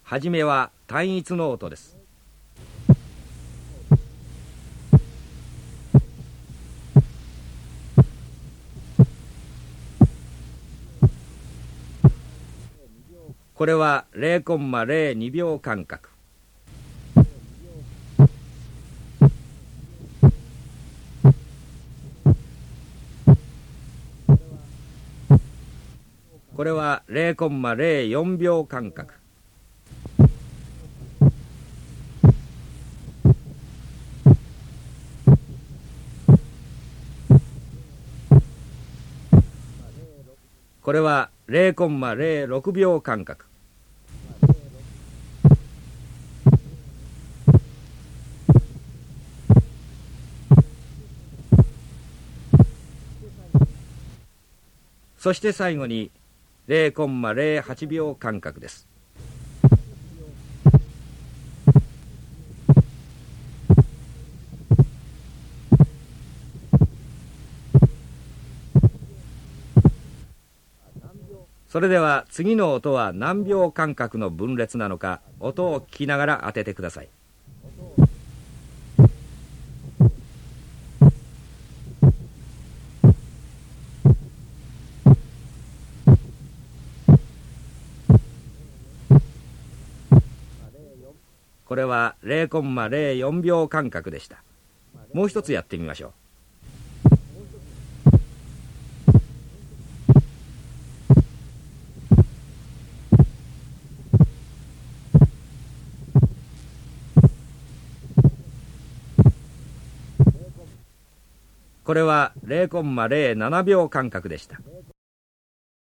はじめは単一の音です。これは 0,02 秒間隔。これは 0,04 秒間隔。これは 0,06 秒間隔。そして最後に 0,08 秒間隔です。それでは次の音は何秒間隔の分裂なのか、音を聞きながら当ててください。これは 0,04 秒間隔でした。もう一つやってみましょう。これは 0,07 秒間隔でした。